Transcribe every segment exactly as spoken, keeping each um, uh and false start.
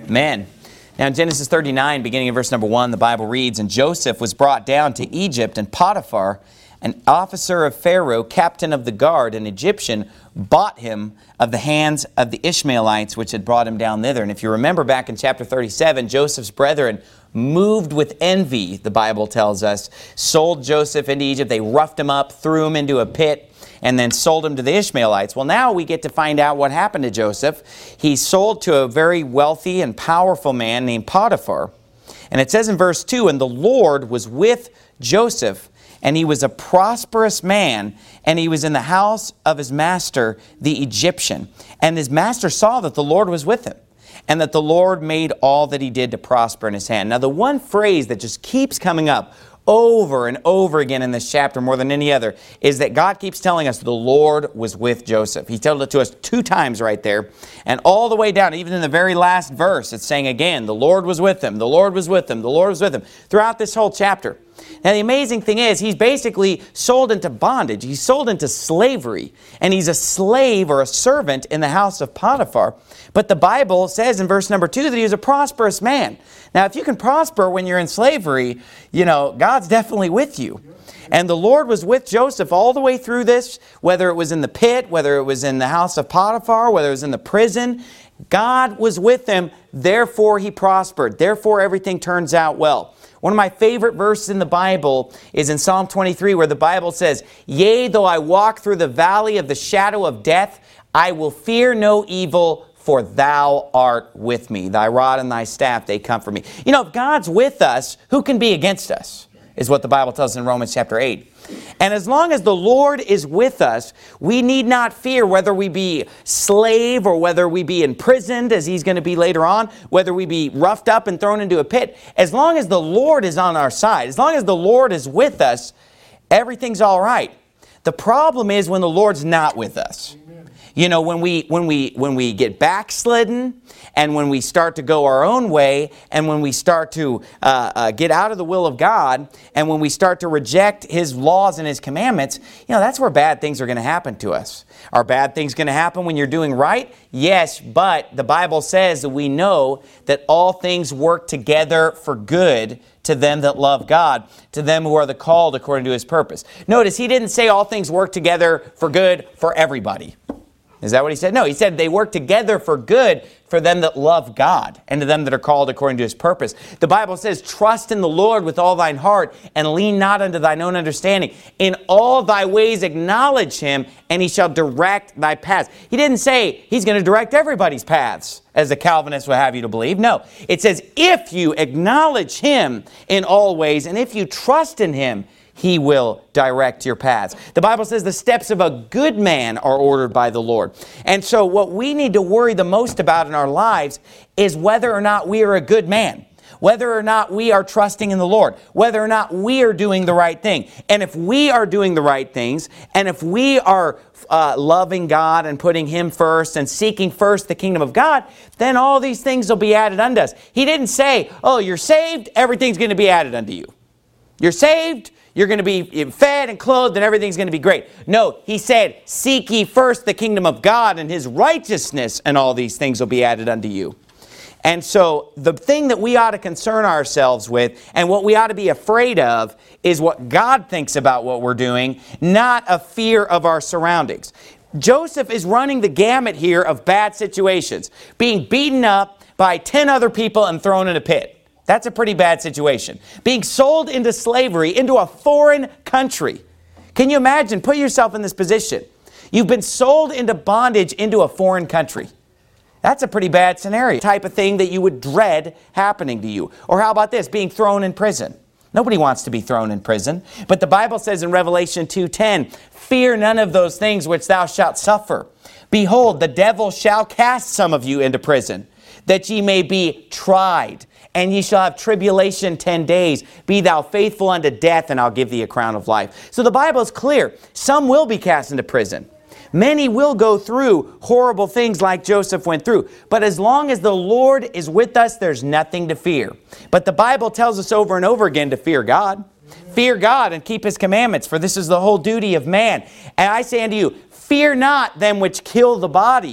Amen. Now in Genesis thirty-nine, beginning in verse number one, the Bible reads, "And Joseph was brought down to Egypt, and Potiphar, an officer of Pharaoh, captain of the guard, an Egyptian, bought him of the hands of the Ishmaelites, which had brought him down thither." And if you remember back in chapter thirty-seven, Joseph's brethren, moved with envy, the Bible tells us, sold Joseph into Egypt. They roughed him up, threw him into a pit, and then sold him to the Ishmaelites. Well, now we get to find out what happened to Joseph. He's sold to a very wealthy and powerful man named Potiphar. And it says in verse two, "And the Lord was with Joseph, and he was a prosperous man, and he was in the house of his master, the Egyptian. And his master saw that the Lord was with him, and that the Lord made all that he did to prosper in his hand." Now, the one phrase that just keeps coming up over and over again in this chapter more than any other is that God keeps telling us the Lord was with Joseph. He told it to us two times right there. And all the way down, even in the very last verse, it's saying again, the Lord was with him, the Lord was with him, the Lord was with him, throughout this whole chapter. Now, the amazing thing is, he's basically sold into bondage. He's sold into slavery. And he's a slave or a servant in the house of Potiphar. But the Bible says in verse number two that he was a prosperous man. Now, if you can prosper when you're in slavery, you know, God's definitely with you. And the Lord was with Joseph all the way through this, whether it was in the pit, whether it was in the house of Potiphar, whether it was in the prison. God was with him, therefore he prospered. Therefore everything turns out well. One of my favorite verses in the Bible is in Psalm twenty-three, where the Bible says, "Yea, though I walk through the valley of the shadow of death, I will fear no evil, for thou art with me. Thy rod and thy staff, they comfort me." You know, if God's with us, who can be against us? Is what the Bible tells us in Romans chapter eight. And as long as the Lord is with us, we need not fear whether we be slave or whether we be imprisoned, as he's going to be later on, whether we be roughed up and thrown into a pit. As long as the Lord is on our side, as long as the Lord is with us, everything's all right. The problem is when the Lord's not with us. You know, when we when we when we get backslidden, and when we start to go our own way, and when we start to uh, uh, get out of the will of God, and when we start to reject his laws and his commandments, you know, that's where bad things are going to happen to us. Are bad things going to happen when you're doing right? Yes, but the Bible says that we know that all things work together for good to them that love God, to them who are the called according to his purpose. Notice, he didn't say all things work together for good for everybody. Is that what he said? No, he said they work together for good for them that love God and to them that are called according to his purpose. The Bible says, "Trust in the Lord with all thine heart and lean not unto thine own understanding. In all thy ways acknowledge him, and he shall direct thy paths." He didn't say he's going to direct everybody's paths, as the Calvinists will have you to believe. No, it says if you acknowledge him in all ways, and if you trust in him, he will direct your paths. The Bible says the steps of a good man are ordered by the Lord. And so what we need to worry the most about in our lives is whether or not we are a good man, whether or not we are trusting in the Lord, whether or not we are doing the right thing. And if we are doing the right things, and if we are uh, loving God and putting him first and seeking first the kingdom of God, then all these things will be added unto us. He didn't say, oh, you're saved, everything's going to be added unto you. You're saved, you're going to be fed and clothed, and everything's going to be great. No, he said, seek ye first the kingdom of God and his righteousness, and all these things will be added unto you. And so the thing that we ought to concern ourselves with, and what we ought to be afraid of, is what God thinks about what we're doing, not a fear of our surroundings. Joseph is running the gamut here of bad situations, being beaten up by ten other people and thrown in a pit. That's a pretty bad situation. Being sold into slavery, into a foreign country. Can you imagine? Put yourself in this position. You've been sold into bondage into a foreign country. That's a pretty bad scenario. Type of thing that you would dread happening to you. Or how about this? Being thrown in prison. Nobody wants to be thrown in prison. But the Bible says in Revelation two ten, "Fear none of those things which thou shalt suffer. Behold, the devil shall cast some of you into prison, that ye may be tried. And ye shall have tribulation ten days. Be thou faithful unto death, and I'll give thee a crown of life." So the Bible is clear. Some will be cast into prison. Many will go through horrible things like Joseph went through. But as long as the Lord is with us, there's nothing to fear. But the Bible tells us over and over again to fear God. Fear God and keep his commandments, for this is the whole duty of man. And I say unto you, fear not them which kill the body,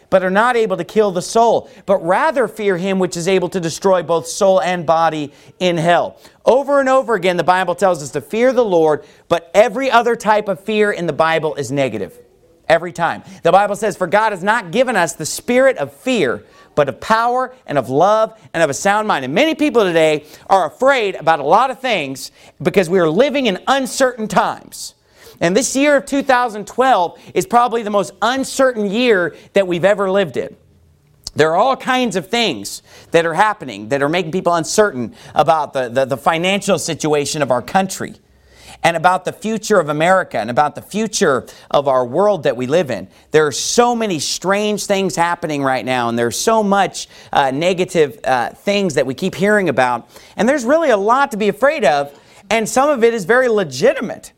but are not able to kill the soul, but rather fear him which is able to destroy both soul and body in hell. Over and over again, the Bible tells us to fear the Lord, but every other type of fear in the Bible is negative. Every time. The Bible says, for God has not given us the spirit of fear, but of power and of love and of a sound mind. And many people today are afraid about a lot of things because we are living in uncertain times. And this year of two thousand twelve is probably the most uncertain year that we've ever lived in. There are all kinds of things that are happening that are making people uncertain about the, the, the financial situation of our country, and about the future of America, and about the future of our world that we live in. There are so many strange things happening right now, and there's so much uh, negative uh, things that we keep hearing about. And there's really a lot to be afraid of, and some of it is very legitimate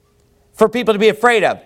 for people to be afraid of.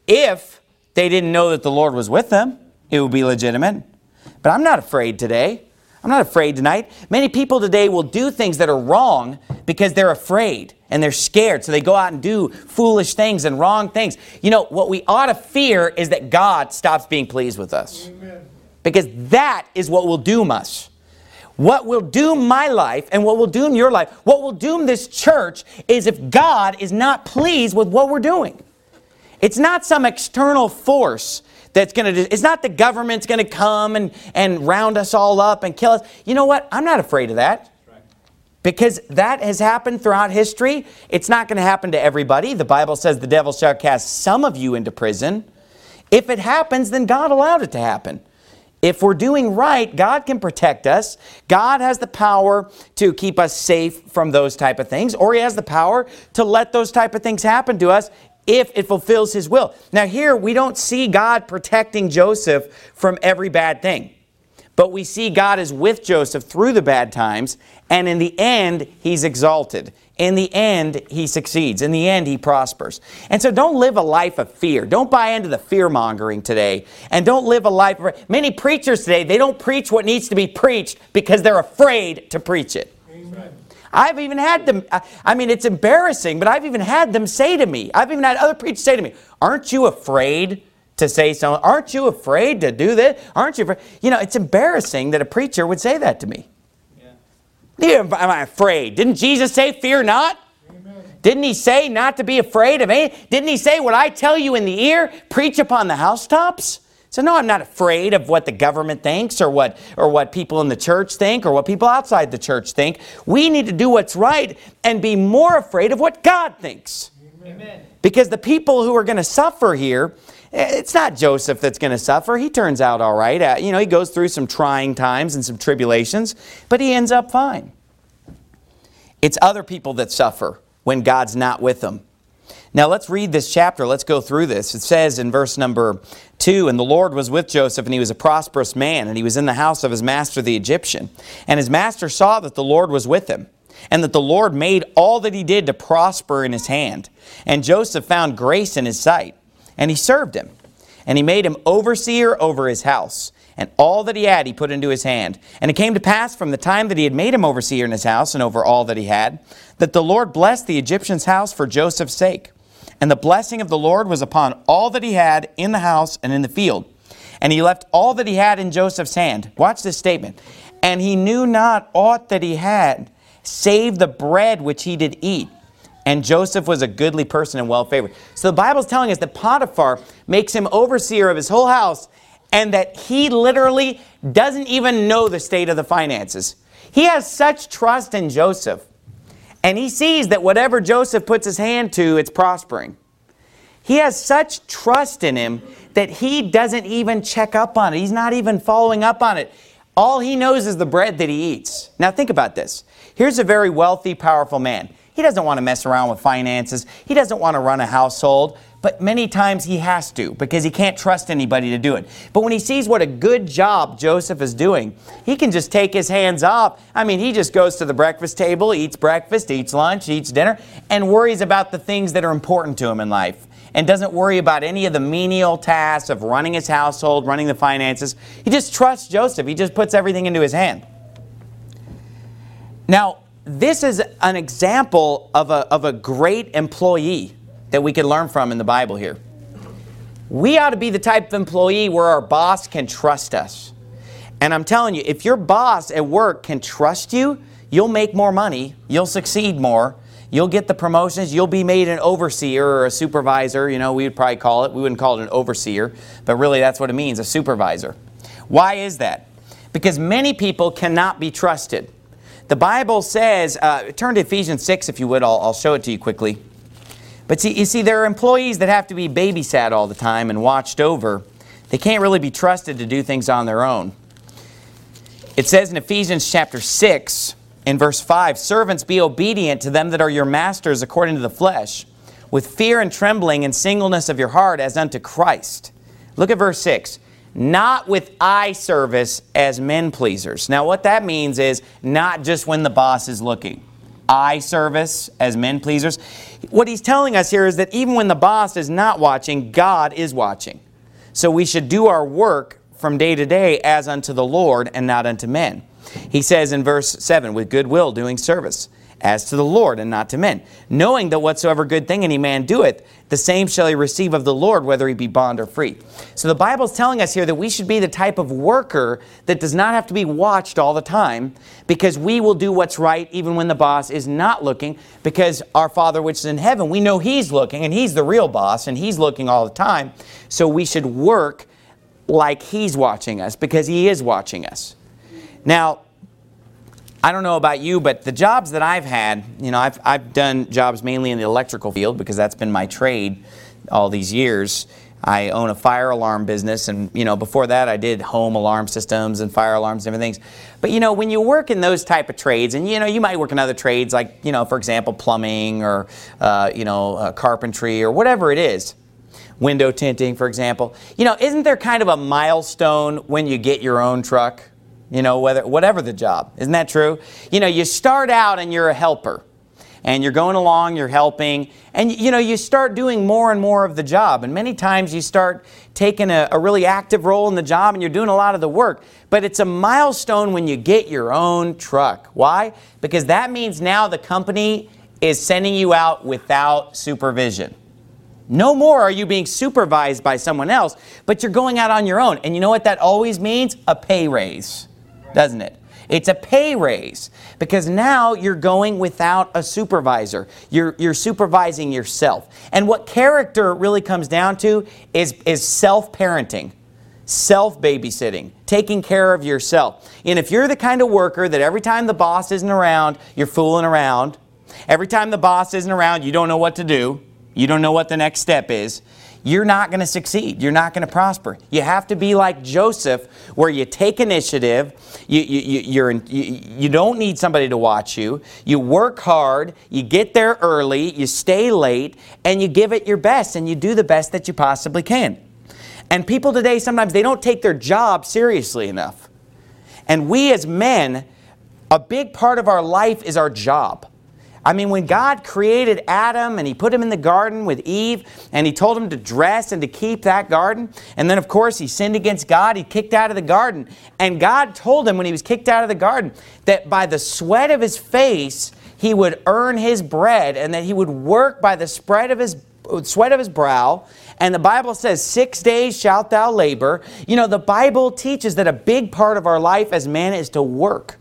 If they didn't know that the Lord was with them, it would be legitimate. But I'm not afraid today. I'm not afraid tonight. Many people today will do things that are wrong because they're afraid and they're scared. So they go out and do foolish things and wrong things. You know, what we ought to fear is that God stops being pleased with us. Amen. Because that is what will doom us. What will doom my life and what will doom your life, what will doom this church, is if God is not pleased with what we're doing. It's not some external force that's going to, it's not the government's going to come and, and round us all up and kill us. You know what? I'm not afraid of that. Because that has happened throughout history. It's not going to happen to everybody. The Bible says the devil shall cast some of you into prison. If it happens, then God allowed it to happen. If we're doing right, God can protect us. God has the power to keep us safe from those type of things, or He has the power to let those type of things happen to us if it fulfills His will. Now here, we don't see God protecting Joseph from every bad thing. But we see God is with Joseph through the bad times, and in the end, he's exalted. In the end, he succeeds. In the end, he prospers. And so don't live a life of fear. Don't buy into the fear-mongering today. And don't live a life of... Many preachers today, they don't preach what needs to be preached because they're afraid to preach it. Amen. I've even had them... I mean, it's embarrassing, but I've even had them say to me, I've even had other preachers say to me, aren't you afraid to say so? Aren't you afraid to do this? Aren't you afraid? You know, it's embarrassing that a preacher would say that to me. Yeah. Am I afraid? Didn't Jesus say, fear not? Amen. Didn't He say not to be afraid of anything? Didn't He say, what I tell you in the ear, preach upon the housetops? So no, I'm not afraid of what the government thinks or what, or what people in the church think or what people outside the church think. We need to do what's right and be more afraid of what God thinks. Amen. Because the people who are going to suffer here, it's not Joseph that's going to suffer. He turns out all right. Uh, you know, he goes through some trying times and some tribulations, but he ends up fine. It's other people that suffer when God's not with them. Now let's read this chapter. Let's go through this. It says in verse number two, and the Lord was with Joseph, and he was a prosperous man, and he was in the house of his master the Egyptian. And his master saw that the Lord was with him, and that the Lord made all that he did to prosper in his hand. And Joseph found grace in his sight. And he served him, and he made him overseer over his house, and all that he had he put into his hand. And it came to pass from the time that he had made him overseer in his house and over all that he had, that the Lord blessed the Egyptian's house for Joseph's sake. And the blessing of the Lord was upon all that he had in the house and in the field. And he left all that he had in Joseph's hand. Watch this statement. And he knew not aught that he had, save the bread which he did eat. And Joseph was a goodly person and well-favored. So the Bible's telling us that Potiphar makes him overseer of his whole house, and that he literally doesn't even know the state of the finances. He has such trust in Joseph. And he sees that whatever Joseph puts his hand to, it's prospering. He has such trust in him that he doesn't even check up on it. He's not even following up on it. All he knows is the bread that he eats. Now think about this. Here's a very wealthy, powerful man. He doesn't want to mess around with finances. He doesn't want to run a household. But many times he has to because he can't trust anybody to do it. But when he sees what a good job Joseph is doing, he can just take his hands off. I mean, he just goes to the breakfast table, eats breakfast, eats lunch, eats dinner, and worries about the things that are important to him in life. And doesn't worry about any of the menial tasks of running his household, running the finances. He just trusts Joseph. He just puts everything into his hand. Now, this is an example of a, of a great employee that we can learn from in the Bible here. We ought to be the type of employee where our boss can trust us. And I'm telling you, if your boss at work can trust you, you'll make more money, you'll succeed more, you'll get the promotions, you'll be made an overseer or a supervisor. You know, we would probably call it, we wouldn't call it an overseer, but really that's what it means, a supervisor. Why is that? Because many people cannot be trusted. The Bible says, uh, turn to Ephesians six if you would, I'll, I'll show it to you quickly. But see, you see, there are employees that have to be babysat all the time and watched over. They can't really be trusted to do things on their own. It says in Ephesians chapter six, in verse five, servants, be obedient to them that are your masters according to the flesh, with fear and trembling and singleness of your heart as unto Christ. Look at verse six. Not with eye service as men pleasers. Now what that means is not just when the boss is looking. Eye service as men pleasers. What he's telling us here is that even when the boss is not watching, God is watching. So we should do our work from day to day as unto the Lord and not unto men. He says in verse seven, with good will doing service, as to the Lord and not to men, knowing that whatsoever good thing any man doeth, the same shall he receive of the Lord, whether he be bond or free. So the Bible's telling us here that we should be the type of worker that does not have to be watched all the time, because we will do what's right even when the boss is not looking, because our Father which is in heaven, we know He's looking, and He's the real boss, and He's looking all the time. So we should work like He's watching us, because He is watching us. Now, I don't know about you, but the jobs that I've had, you know, I've, I've done jobs mainly in the electrical field because that's been my trade all these years. I own a fire alarm business, and, you know, before that I did home alarm systems and fire alarms and different things. But, you know, when you work in those type of trades, and, you know, you might work in other trades like, you know, for example, plumbing or, uh, you know, uh, carpentry or whatever it is, window tinting, for example. You know, isn't there kind of a milestone when you get your own truck? You know, whether whatever the job. Isn't that true? You know, you start out and you're a helper. And you're going along, you're helping. And, you know, you start doing more and more of the job. And many times you start taking a, a really active role in the job and you're doing a lot of the work. But it's a milestone when you get your own truck. Why? Because that means now the company is sending you out without supervision. No more are you being supervised by someone else, but you're going out on your own. And you know what that always means? A pay raise. Doesn't it? It's a pay raise, because now you're going without a supervisor. You're, you're supervising yourself. And what character really comes down to is, is self-parenting, self-babysitting, taking care of yourself. And if you're the kind of worker that every time the boss isn't around, you're fooling around, every time the boss isn't around, you don't know what to do, you don't know what the next step is, you're not going to succeed. You're not going to prosper. You have to be like Joseph, where you take initiative. You, you, you, you're in, you, you don't need somebody to watch you. You work hard. You get there early. You stay late. And you give it your best. And you do the best that you possibly can. And people today, sometimes they don't take their job seriously enough. And we as men, a big part of our life is our job. I mean, when God created Adam and He put him in the garden with Eve and He told him to dress and to keep that garden, and then of course he sinned against God, he kicked out of the garden. And God told him when he was kicked out of the garden that by the sweat of his face he would earn his bread, and that he would work by the spread of his sweat of his brow. And the Bible says, six days shalt thou labor. You know, the Bible teaches that a big part of our life as men is to work.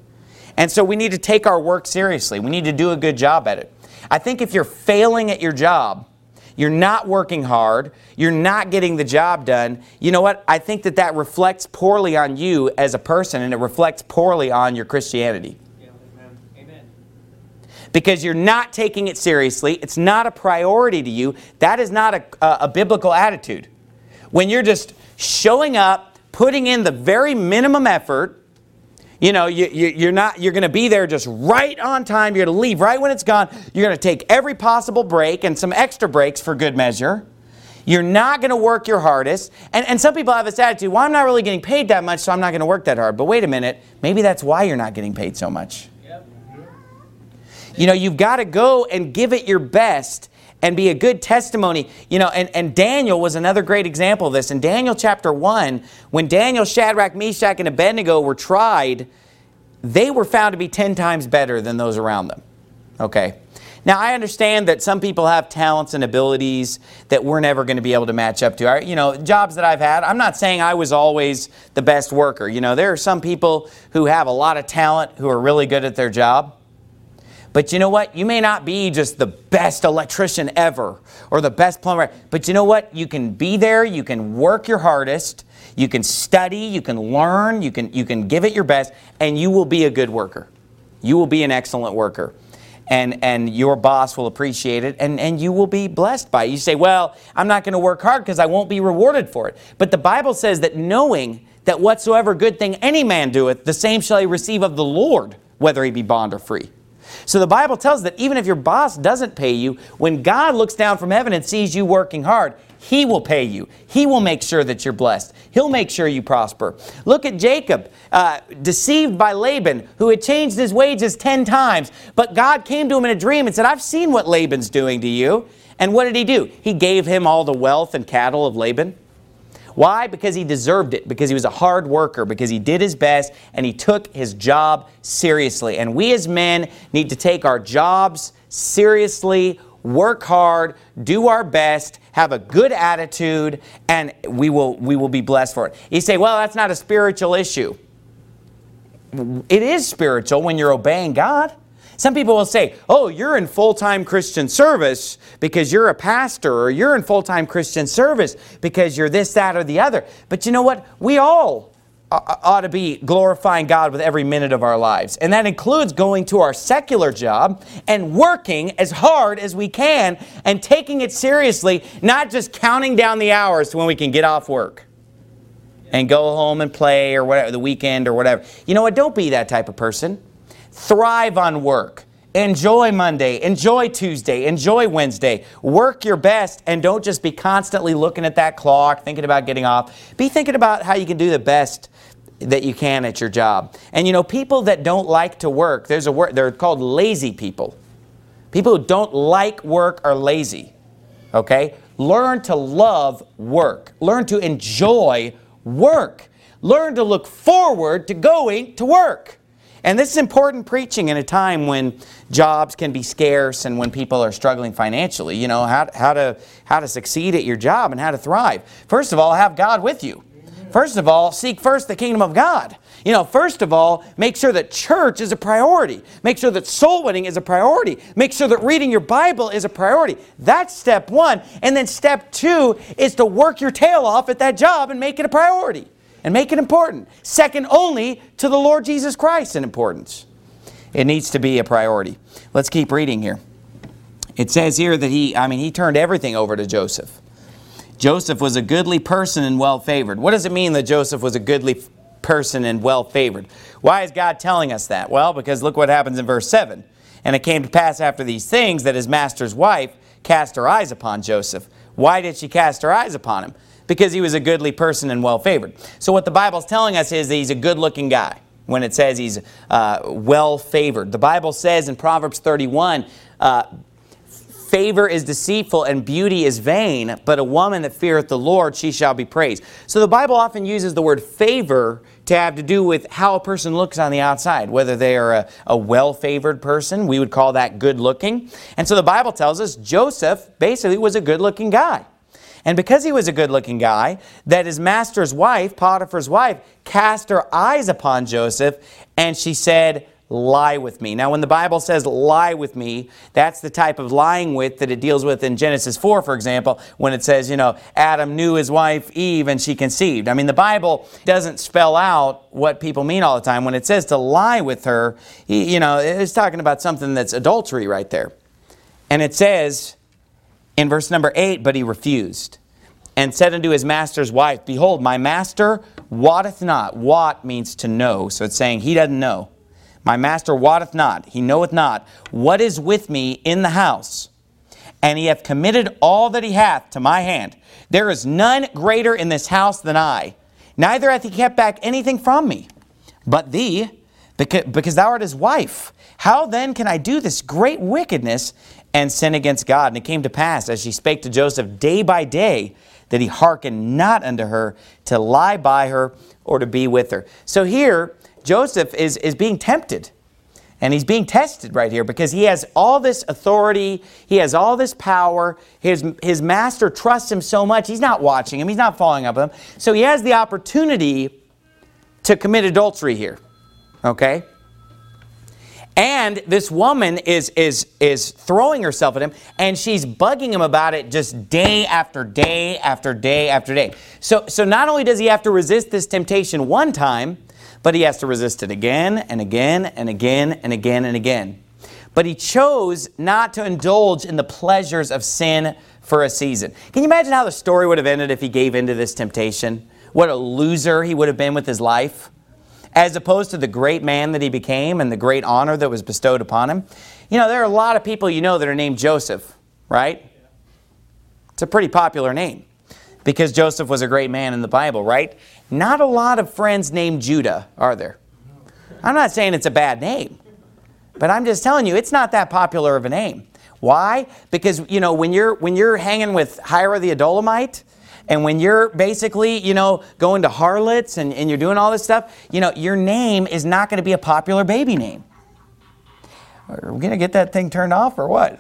And so we need to take our work seriously. We need to do a good job at it. I think if you're failing at your job, you're not working hard, you're not getting the job done, you know what? I think that that reflects poorly on you as a person, and it reflects poorly on your Christianity. Yeah, amen. Amen. Because you're not taking it seriously. It's not a priority to you. That is not a, a, a biblical attitude. When you're just showing up, putting in the very minimum effort, you know, you, you, you're not, you're going to be there just right on time. You're going to leave right when it's gone. You're going to take every possible break and some extra breaks for good measure. You're not going to work your hardest. And, and some people have this attitude, well, I'm not really getting paid that much, so I'm not going to work that hard. But wait a minute, maybe that's why you're not getting paid so much. Yep. You know, you've got to go and give it your best and be a good testimony. You know, and, and Daniel was another great example of this. In Daniel chapter one, when Daniel, Shadrach, Meshach, and Abednego were tried, they were found to be ten times better than those around them. Okay. Now, I understand that some people have talents and abilities that we're never going to be able to match up to. I, you know, jobs that I've had, I'm not saying I was always the best worker. You know, there are some people who have a lot of talent who are really good at their job. But you know what? You may not be just the best electrician ever or the best plumber. But you know what? You can be there. You can work your hardest. You can study. You can learn. You can, you can give it your best. And you will be a good worker. You will be an excellent worker. And, and your boss will appreciate it, and, and you will be blessed by it. You say, well, I'm not going to work hard because I won't be rewarded for it. But the Bible says that knowing that whatsoever good thing any man doeth, the same shall he receive of the Lord, whether he be bond or free. So the Bible tells that even if your boss doesn't pay you, when God looks down from heaven and sees you working hard, He will pay you. He will make sure that you're blessed. He'll make sure you prosper. Look at Jacob, uh, deceived by Laban, who had changed his wages ten times. But God came to him in a dream and said, I've seen what Laban's doing to you. And what did he do? He gave him all the wealth and cattle of Laban. Why? Because he deserved it. Because he was a hard worker. Because he did his best and he took his job seriously. And we as men need to take our jobs seriously, work hard, do our best, have a good attitude, and we will, we will be blessed for it. You say, well, that's not a spiritual issue. It is spiritual when you're obeying God. Some people will say, oh, you're in full-time Christian service because you're a pastor, or you're in full-time Christian service because you're this, that, or the other. But you know what? We all ought to be glorifying God with every minute of our lives. And that includes going to our secular job and working as hard as we can and taking it seriously, not just counting down the hours to when we can get off work and go home and play or whatever, the weekend or whatever. You know what? Don't be that type of person. Thrive on work. Enjoy Monday. Enjoy Tuesday. Enjoy Wednesday. Work your best and don't just be constantly looking at that clock, thinking about getting off. Be thinking about how you can do the best that you can at your job. And you know, people that don't like to work, there's a word, they're called lazy people. People who don't like work are lazy. Okay? Learn to love work. Learn to enjoy work. Learn to look forward to going to work. And this is important preaching in a time when jobs can be scarce and when people are struggling financially. You know, how, how, to, how to succeed at your job and how to thrive. First of all, have God with you. First of all, seek first the kingdom of God. You know, first of all, make sure that church is a priority. Make sure that soul winning is a priority. Make sure that reading your Bible is a priority. That's step one. And then step two is to work your tail off at that job and make it a priority. And make it important. Second only to the Lord Jesus Christ in importance. It needs to be a priority. Let's keep reading here. It says here that he, I mean, he turned everything over to Joseph. Joseph was a goodly person and well-favored. What does it mean that Joseph was a goodly person and well-favored? Why is God telling us that? Well, because look what happens in verse seven. And it came to pass after these things that his master's wife cast her eyes upon Joseph. Why did she cast her eyes upon him? Because he was a goodly person and well-favored. So what the Bible's telling us is that he's a good-looking guy when it says he's uh, well-favored. The Bible says in Proverbs thirty-one, uh, favor is deceitful and beauty is vain, but a woman that feareth the Lord, she shall be praised. So the Bible often uses the word favor to have to do with how a person looks on the outside. Whether they are a, a well-favored person, we would call that good-looking. And so the Bible tells us Joseph basically was a good-looking guy. And because he was a good-looking guy, that his master's wife, Potiphar's wife, cast her eyes upon Joseph, and she said, lie with me. Now, when the Bible says lie with me, that's the type of lying with that it deals with in Genesis four, for example, when it says, you know, Adam knew his wife Eve and she conceived. I mean, the Bible doesn't spell out what people mean all the time. When it says to lie with her, you know, it's talking about something that's adultery right there. And it says in verse number eight, but he refused and said unto his master's wife, behold, my master wotteth not. Wot means to know. So it's saying he doesn't know. My master wotteth not, he knoweth not, what is with me in the house. And he hath committed all that he hath to my hand. There is none greater in this house than I. Neither hath he kept back anything from me. But thee, because, because thou art his wife. How then can I do this great wickedness and sin against God? And it came to pass, as she spake to Joseph day by day, that he hearkened not unto her to lie by her or to be with her. So here, Joseph is, is being tempted. And he's being tested right here because he has all this authority. He has all this power. His, his master trusts him so much. He's not watching him. He's not following up with him. So he has the opportunity to commit adultery here. Okay? And this woman is, is, is throwing herself at him, and she's bugging him about it just day after day after day after day. So, so not only does he have to resist this temptation one time, but he has to resist it again and again and again and again and again. But he chose not to indulge in the pleasures of sin for a season. Can you imagine how the story would have ended if he gave into this temptation? What a loser he would have been with his life, as opposed to the great man that he became and the great honor that was bestowed upon him. You know, there are a lot of people you know that are named Joseph, right? It's a pretty popular name because Joseph was a great man in the Bible, right? Not a lot of friends named Judah, are there? I'm not saying it's a bad name, but I'm just telling you it's not that popular of a name. Why? Because, you know, when you're when you're hanging with Hira the Adullamite, and when you're basically, you know, going to harlots and, and you're doing all this stuff, you know, your name is not going to be a popular baby name. Are we going to get that thing turned off or what?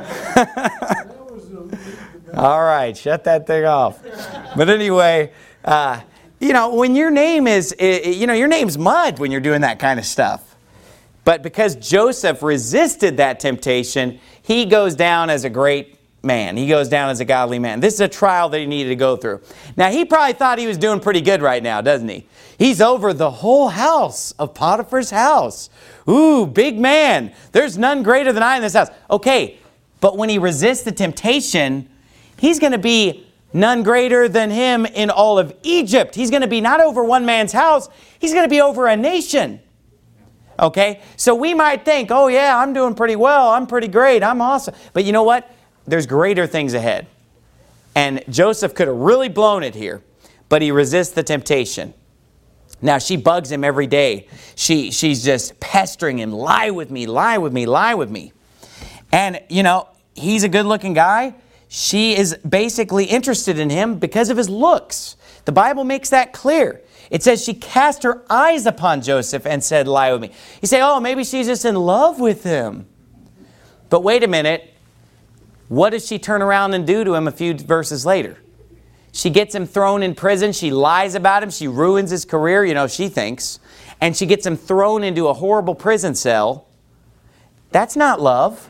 All right, shut that thing off. But anyway, uh, you know, when your name is, you know, your name's mud when you're doing that kind of stuff. But because Joseph resisted that temptation, he goes down as a great man. He goes down as a godly man. This is a trial that he needed to go through. Now, he probably thought he was doing pretty good right now, doesn't he? He's over the whole house of Potiphar's house. Ooh, big man. There's none greater than I in this house. Okay, but when he resists the temptation, he's going to be none greater than him in all of Egypt. He's going to be not over one man's house. He's going to be over a nation. Okay, so we might think, oh yeah, I'm doing pretty well. I'm pretty great. I'm awesome. But you know what? There's greater things ahead. And Joseph could have really blown it here, but he resists the temptation. Now, she bugs him every day. She, she's just pestering him, lie with me, lie with me, lie with me. And, you know, he's a good-looking guy. She is basically interested in him because of his looks. The Bible makes that clear. It says she cast her eyes upon Joseph and said, lie with me. You say, oh, maybe she's just in love with him. But wait a minute. What does she turn around and do to him a few verses later? She gets him thrown in prison. She lies about him. She ruins his career, you know, she thinks. And she gets him thrown into a horrible prison cell. That's not love.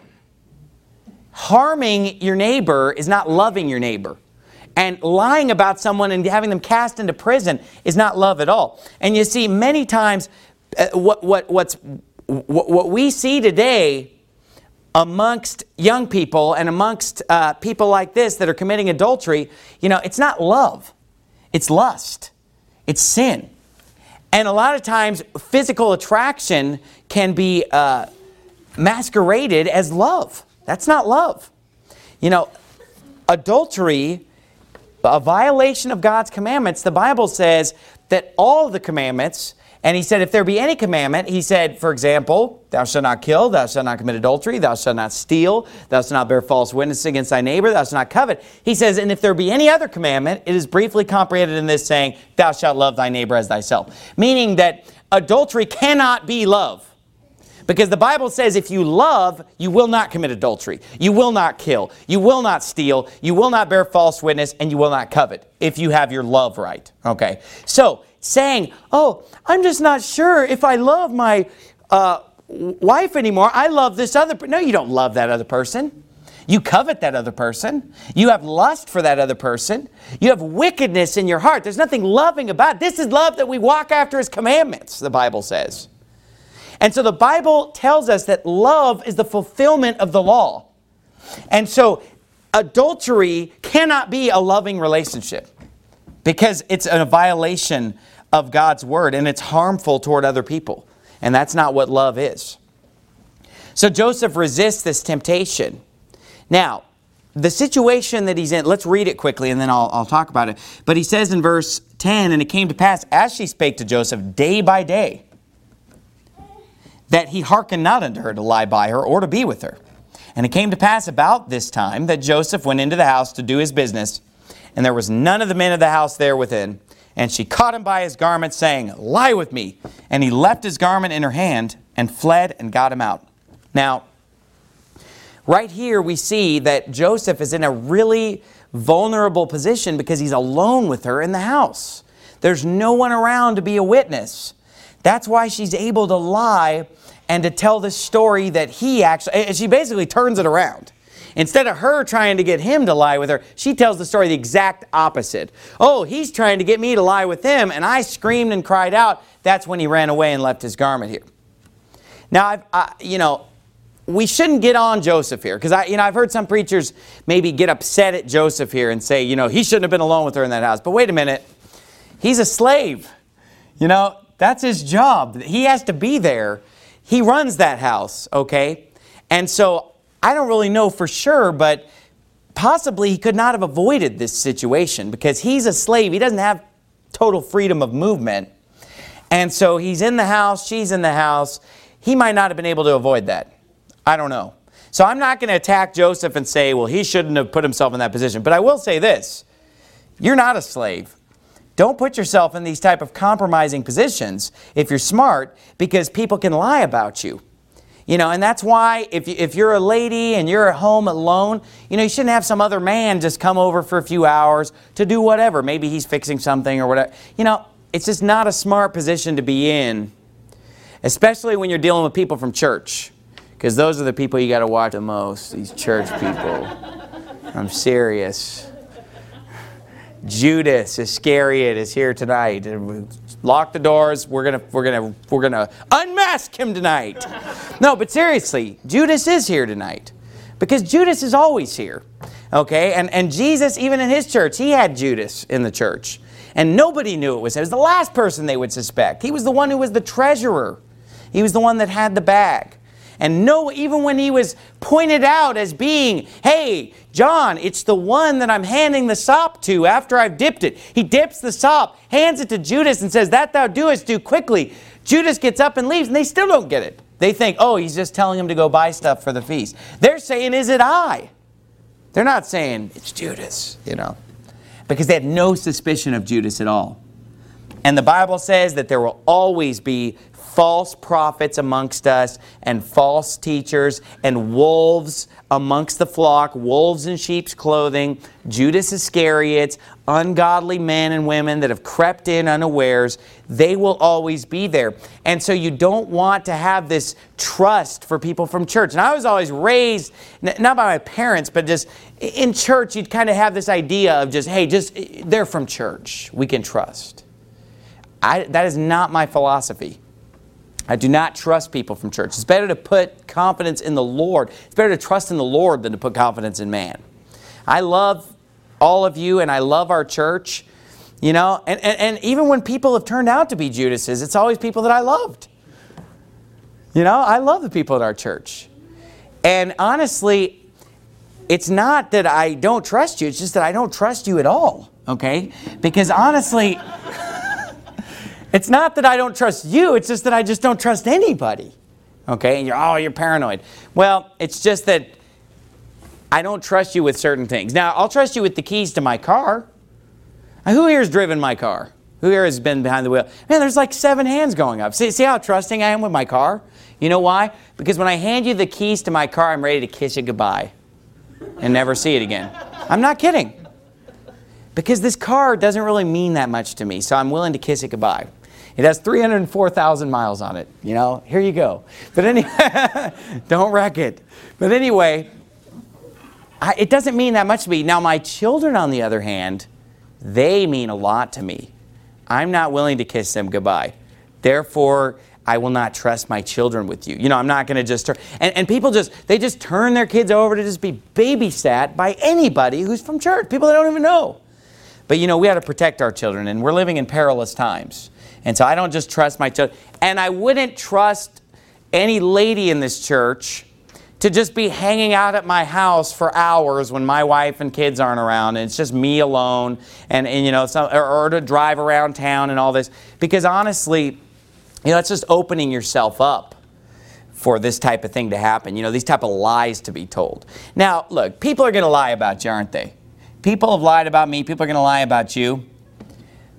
Harming your neighbor is not loving your neighbor. And lying about someone and having them cast into prison is not love at all. And you see, many times, uh, what, what, what's, what, what we see today amongst young people and amongst uh, people like this that are committing adultery, you know, it's not love. It's lust. It's sin. And a lot of times, physical attraction can be uh, masqueraded as love. That's not love. You know, adultery, a violation of God's commandments, the Bible says that all the commandments, and he said, if there be any commandment, he said, for example, thou shalt not kill, thou shalt not commit adultery, thou shalt not steal, thou shalt not bear false witness against thy neighbor, thou shalt not covet. He says, and if there be any other commandment, it is briefly comprehended in this saying, thou shalt love thy neighbor as thyself. Meaning that adultery cannot be love. Because the Bible says if you love, you will not commit adultery. You will not kill. You will not steal. You will not bear false witness. And you will not covet if you have your love right. Okay. So saying, oh, I'm just not sure if I love my uh, wife anymore. I love this other person. No, you don't love that other person. You covet that other person. You have lust for that other person. You have wickedness in your heart. There's nothing loving about it. This is love that we walk after His commandments, the Bible says. And so the Bible tells us that love is the fulfillment of the law. And so adultery cannot be a loving relationship because it's a violation of God's word and it's harmful toward other people. And that's not what love is. So Joseph resists this temptation. Now, the situation that he's in, let's read it quickly and then I'll, I'll talk about it. But he says in verse ten, and it came to pass as she spake to Joseph day by day, that he hearkened not unto her to lie by her or to be with her. And it came to pass about this time that Joseph went into the house to do his business, and there was none of the men of the house there within. And she caught him by his garment, saying, lie with me. And he left his garment in her hand, and fled and got him out. Now, right here we see that Joseph is in a really vulnerable position because he's alone with her in the house. There's no one around to be a witness. That's why she's able to lie and to tell this story that he actually, she basically turns it around. Instead of her trying to get him to lie with her, she tells the story the exact opposite. Oh, he's trying to get me to lie with him, and I screamed and cried out. That's when he ran away and left his garment here. Now, I've, I, you know, we shouldn't get on Joseph here, because I, you know, I've heard some preachers maybe get upset at Joseph here and say, you know, he shouldn't have been alone with her in that house. But wait a minute, he's a slave. You know, that's his job. He has to be there. He runs that house, okay? And so I don't really know for sure, but possibly he could not have avoided this situation because he's a slave. He doesn't have total freedom of movement. And so he's in the house, she's in the house. He might not have been able to avoid that. I don't know. So I'm not going to attack Joseph and say, well, he shouldn't have put himself in that position. But I will say this. You're not a slave. Don't put yourself in these type of compromising positions if you're smart, because people can lie about you. You know, and that's why if, you, if you're a lady and you're at home alone, you know, you shouldn't have some other man just come over for a few hours to do whatever. Maybe he's fixing something or whatever. You know, it's just not a smart position to be in, especially when you're dealing with people from church. Because those are the people you got to watch the most, these church people. I'm serious. Judas Iscariot is here tonight. Lock the doors. We're gonna, we're gonna, we're gonna unmask him tonight. No, but seriously, Judas is here tonight, because Judas is always here. Okay, and and Jesus, even in his church, he had Judas in the church, and nobody knew it was him. It was the last person they would suspect. He was the one who was the treasurer. He was the one that had the bag. And no, even when he was pointed out as being, hey, John, it's the one that I'm handing the sop to after I've dipped it. He dips the sop, hands it to Judas and says, that thou doest, do quickly. Judas gets up and leaves, and they still don't get it. They think, oh, he's just telling him to go buy stuff for the feast. They're saying, is it I? They're not saying, it's Judas, you know, because they had no suspicion of Judas at all. And the Bible says that there will always be false prophets amongst us, and false teachers, and wolves amongst the flock, wolves in sheep's clothing, Judas Iscariots, ungodly men and women that have crept in unawares. They will always be there. And so you don't want to have this trust for people from church. And I was always raised, not by my parents, but just in church, you'd kind of have this idea of just, hey, just they're from church. We can trust. I, that is not my philosophy. I do not trust people from church. It's better to put confidence in the Lord. It's better to trust in the Lord than to put confidence in man. I love all of you, and I love our church. You know, and, and, and even when people have turned out to be Judases, it's always people that I loved. You know, I love the people at our church. And honestly, it's not that I don't trust you. It's just that I don't trust you at all. Okay? Because honestly, it's not that I don't trust you, it's just that I just don't trust anybody. Okay? And you're, oh, you're paranoid. Well, it's just that I don't trust you with certain things. Now, I'll trust you with the keys to my car. Now, who here has driven my car? Who here has been behind the wheel? Man, there's like seven hands going up. See, see how trusting I am with my car? You know why? Because when I hand you the keys to my car, I'm ready to kiss you goodbye and never see it again. I'm not kidding. Because this car doesn't really mean that much to me, so I'm willing to kiss it goodbye. It has three hundred four thousand miles on it. You know, here you go. But anyway, don't wreck it. But anyway, I, it doesn't mean that much to me. Now, my children, on the other hand, they mean a lot to me. I'm not willing to kiss them goodbye. Therefore, I will not trust my children with you. You know, I'm not going to just turn. And, and people just, they just turn their kids over to just be babysat by anybody who's from church. People they don't even know. But, you know, we have to protect our children, and we're living in perilous times. And so I don't just trust my children. And I wouldn't trust any lady in this church to just be hanging out at my house for hours when my wife and kids aren't around, and it's just me alone, and, and you know, some, or, or to drive around town and all this. Because honestly, you know, it's just opening yourself up for this type of thing to happen. You know, these type of lies to be told. Now, look, people are going to lie about you, aren't they? People have lied about me. People are going to lie about you.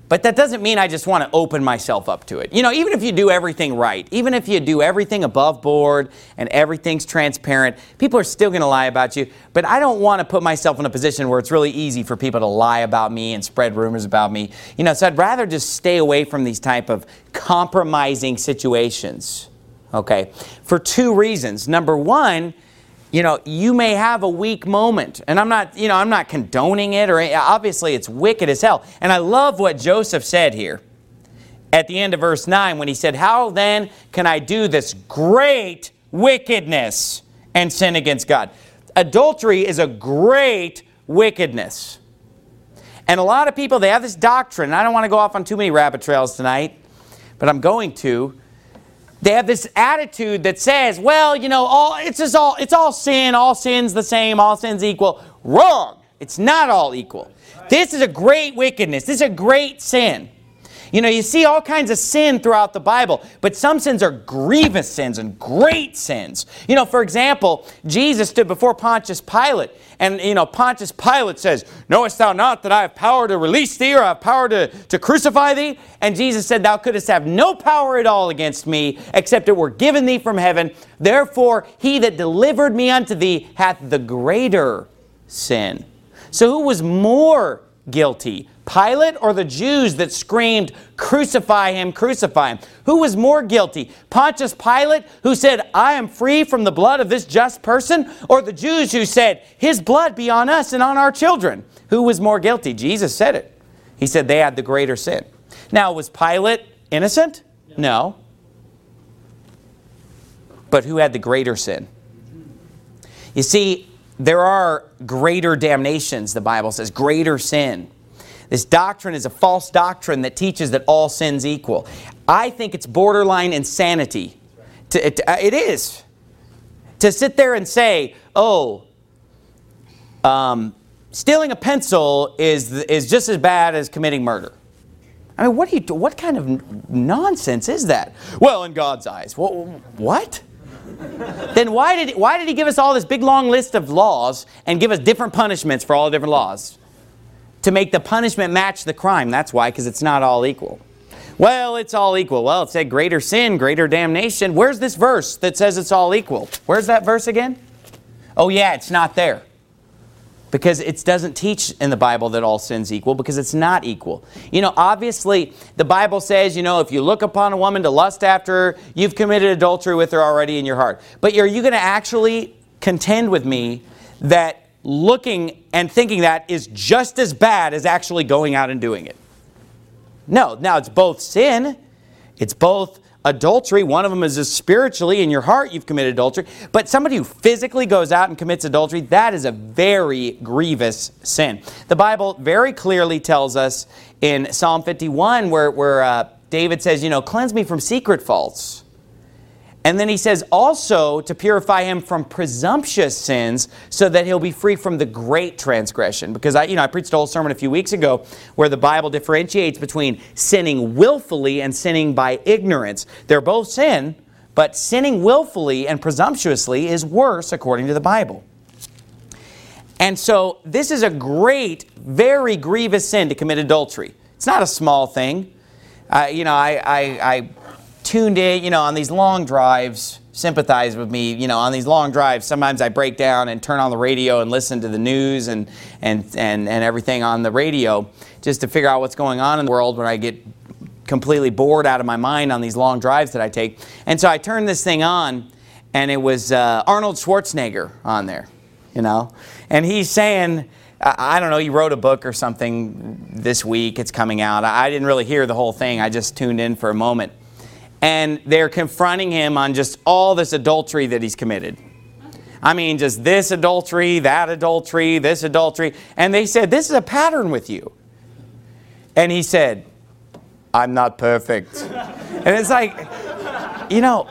But that doesn't mean I just want to open myself up to it. You know, even if you do everything right, even if you do everything above board and everything's transparent, people are still going to lie about you. But I don't want to put myself in a position where it's really easy for people to lie about me and spread rumors about me. You know, so I'd rather just stay away from these type of compromising situations. Okay? For two reasons. Number one, you know, you may have a weak moment. And I'm not, you know, I'm not condoning it, or obviously it's wicked as hell. And I love what Joseph said here at the end of verse nine when he said, how then can I do this great wickedness and sin against God? Adultery is a great wickedness. And a lot of people, they have this doctrine. I don't want to go off on too many rabbit trails tonight, but I'm going to. They have this attitude that says, well, you know, all it's just all it's all sin, all sin's the same, all sin's equal. Wrong. It's not all equal. This is a great wickedness. This is a great sin. You know, you see all kinds of sin throughout the Bible, but some sins are grievous sins and great sins. You know, for example, Jesus stood before Pontius Pilate, and, you know, Pontius Pilate says, knowest thou not that I have power to release thee, or I have power to, to crucify thee? And Jesus said, thou couldst have no power at all against me, except it were given thee from heaven. Therefore, he that delivered me unto thee hath the greater sin. So who was more guilty? Pilate or the Jews that screamed, crucify him, crucify him? Who was more guilty? Pontius Pilate, who said, I am free from the blood of this just person? Or the Jews who said, his blood be on us and on our children? Who was more guilty? Jesus said it. He said they had the greater sin. Now, was Pilate innocent? No. But who had the greater sin? You see, there are greater damnations, the Bible says, greater sin. This doctrine is a false doctrine that teaches that all sin's equal. I think it's borderline insanity. To, it, it is. To sit there and say, oh, um, stealing a pencil is, is just as bad as committing murder. I mean, what, do you, what kind of nonsense is that? Well, in God's eyes. What? what? Then why did, why did he give us all this big long list of laws and give us different punishments for all the different laws? To make the punishment match the crime. That's why, because it's not all equal. Well, it's all equal. Well, it said greater sin, greater damnation. Where's this verse that says it's all equal? Where's that verse again? Oh yeah, it's not there. Because it doesn't teach in the Bible that all sin's equal, because it's not equal. You know, obviously, the Bible says, you know, if you look upon a woman to lust after her, you've committed adultery with her already in your heart. But are you going to actually contend with me that looking and thinking that is just as bad as actually going out and doing it? No. Now, it's both sin. It's both adultery. One of them is just spiritually in your heart you've committed adultery. But somebody who physically goes out and commits adultery, that is a very grievous sin. The Bible very clearly tells us in Psalm fifty-one where, where uh, David says, you know, cleanse me from secret faults. And then he says also to purify him from presumptuous sins so that he'll be free from the great transgression. Because I, you know, I preached a whole sermon a few weeks ago where the Bible differentiates between sinning willfully and sinning by ignorance. They're both sin, but sinning willfully and presumptuously is worse according to the Bible. And so this is a great, very grievous sin to commit adultery. It's not a small thing. Uh, you know, I... I, I tuned in, you know, on these long drives, sympathize with me, you know, on these long drives, sometimes I break down and turn on the radio and listen to the news and, and, and, and everything on the radio just to figure out what's going on in the world when I get completely bored out of my mind on these long drives that I take. And so I turned this thing on, and it was uh, Arnold Schwarzenegger on there, you know, and he's saying, I don't know, he wrote a book or something this week, it's coming out. I didn't really hear the whole thing, I just tuned in for a moment. And they're confronting him on just all this adultery that he's committed. I mean, just this adultery, that adultery, this adultery. And they said, this is a pattern with you. And he said, I'm not perfect. And it's like, you know,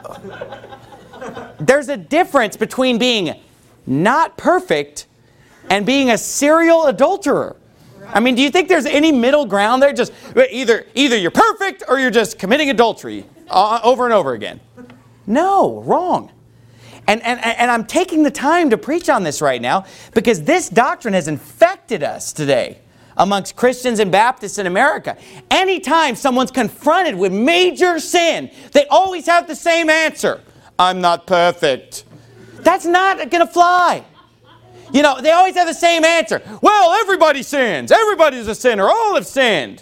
there's a difference between being not perfect and being a serial adulterer. I mean, do you think there's any middle ground there? Just either, either you're perfect or you're just committing adultery uh, over and over again. No, wrong. And, and, and I'm taking the time to preach on this right now because this doctrine has infected us today. amongst Christians and Baptists in America. Anytime someone's confronted with major sin, they always have the same answer. I'm not perfect. That's not going to fly. You know, they always have the same answer. Well, everybody sins. Everybody's a sinner. All have sinned.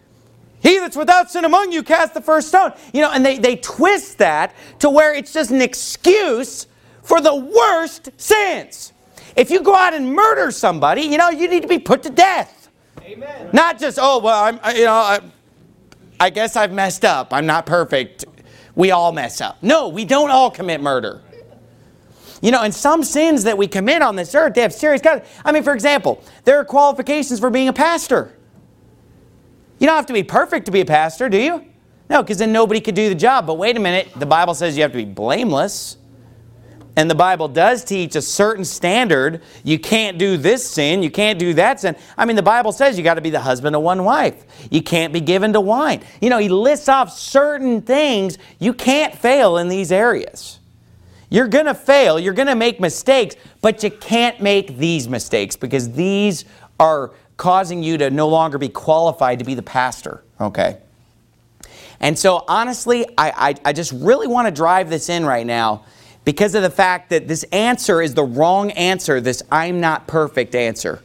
He that's without sin among you cast the first stone. You know, and they, they twist that to where it's just an excuse for the worst sins. If you go out and murder somebody, you know, you need to be put to death. Amen. Not just, oh, well, I'm, I, you know, I, I guess I've messed up. I'm not perfect. We all mess up. No, we don't all commit murder. You know, and some sins that we commit on this earth, they have serious consequences. I mean, for example, there are qualifications for being a pastor. You don't have to be perfect to be a pastor, do you? No, because then nobody could do the job. But wait a minute, the Bible says you have to be blameless. And the Bible does teach a certain standard. You can't do this sin. You can't do that sin. I mean, the Bible says you got to be the husband of one wife. You can't be given to wine. You know, he lists off certain things. You can't fail in these areas. You're going to fail. You're going to make mistakes. But you can't make these mistakes because these are causing you to no longer be qualified to be the pastor. Okay? And so, honestly, I, I, I just really want to drive this in right now because of the fact that this answer is the wrong answer, this I'm not perfect answer.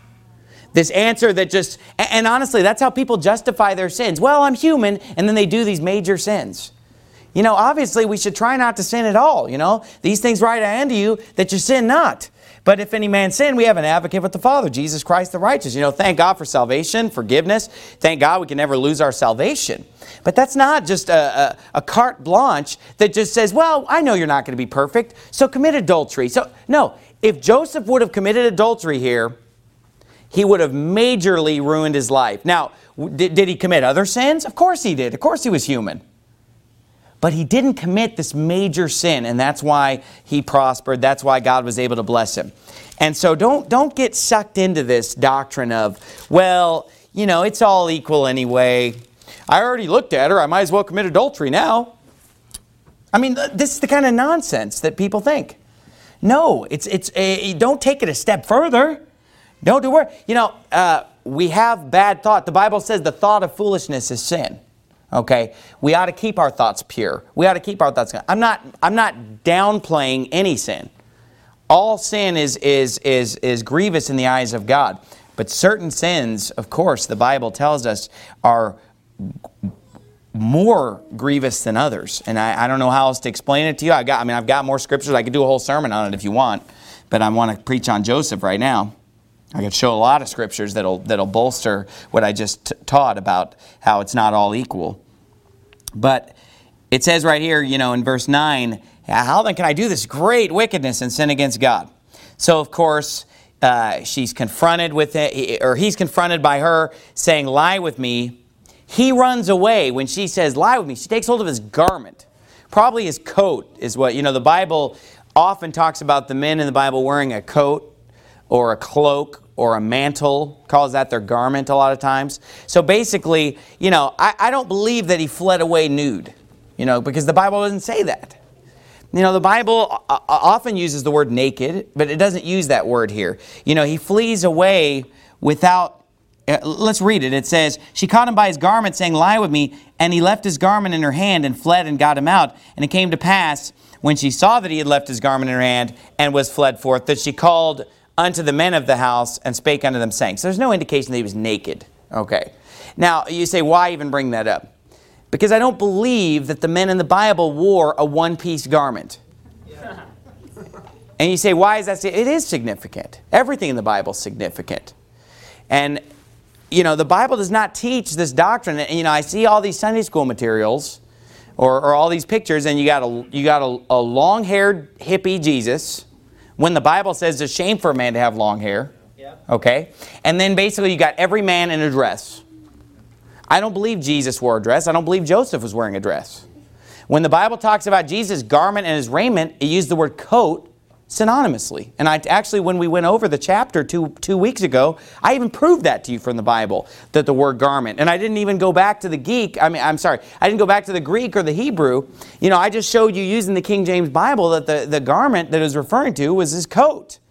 This answer that just, and honestly, that's how people justify their sins. Well, I'm human, and then they do these major sins. You know, obviously, we should try not to sin at all, you know. These things write unto you that you sin not. But if any man sin, we have an advocate with the Father, Jesus Christ the righteous. You know, thank God for salvation, forgiveness. Thank God we can never lose our salvation. But that's not just a, a, a carte blanche that just says, well, I know you're not going to be perfect, so commit adultery. So, no, if Joseph would have committed adultery here, he would have majorly ruined his life. Now, did, did he commit other sins? Of course he did. Of course he was human. But he didn't commit this major sin, and that's why he prospered. That's why God was able to bless him. And so don't, don't get sucked into this doctrine of, well, you know, it's all equal anyway. I already looked at her. I might as well commit adultery now. I mean, this is the kind of nonsense that people think. No, it's, it's a, don't take it a step further. Don't do it. You know, uh, we have bad thought. The Bible says the thought of foolishness is sin. Okay, we ought to keep our thoughts pure. We ought to keep our thoughts. I'm not. I'm not downplaying any sin. All sin is is is is grievous in the eyes of God. But certain sins, of course, the Bible tells us, are more grievous than others. And I, I don't know how else to explain it to you. I got. I mean, I've got more scriptures. I could do a whole sermon on it if you want. But I want to preach on Joseph right now. I could show a lot of scriptures that'll that'll bolster what I just t- taught about how it's not all equal. But it says right here, you know, in verse nine, how then can I do this great wickedness and sin against God? So, of course, uh, she's confronted with it, or he's confronted by her saying, lie with me. He runs away when she says, lie with me. She takes hold of his garment. Probably his coat is what, you know, the Bible often talks about the men in the Bible wearing a coat or a cloak or a mantle, calls that their garment a lot of times. So basically, you know, I, I don't believe that he fled away nude, you know, because the Bible doesn't say that. You know, the Bible often uses the word naked, but it doesn't use that word here. You know, he flees away without, uh, let's read it. It says, she caught him by his garment, saying, lie with me. And he left his garment in her hand and fled and got him out. And it came to pass, when she saw that he had left his garment in her hand and was fled forth, that she called unto the men of the house and spake unto them, saying. So there's no indication that he was naked. Okay. Now, you say, why even bring that up? Because I don't believe that the men in the Bible wore a one-piece garment. Yeah. And you say, why is that? It is significant. Everything in the Bible is significant. And, you know, the Bible does not teach this doctrine. And, you know, I see all these Sunday school materials or, or all these pictures, and you got a, you got a, a long-haired hippie Jesus, when the Bible says it's a shame for a man to have long hair. Yeah. Okay? And then basically you got every man in a dress. I don't believe Jesus wore a dress. I don't believe Joseph was wearing a dress. When the Bible talks about Jesus' garment and his raiment, it used the word coat synonymously. And I actually, when we went over the chapter two, two weeks ago, I even proved that to you from the Bible, that the word garment. And I didn't even go back to the Greek. I mean, I'm sorry. I didn't go back to the Greek or the Hebrew. You know, I just showed you using the King James Bible that the, the garment that it was referring to was his coat.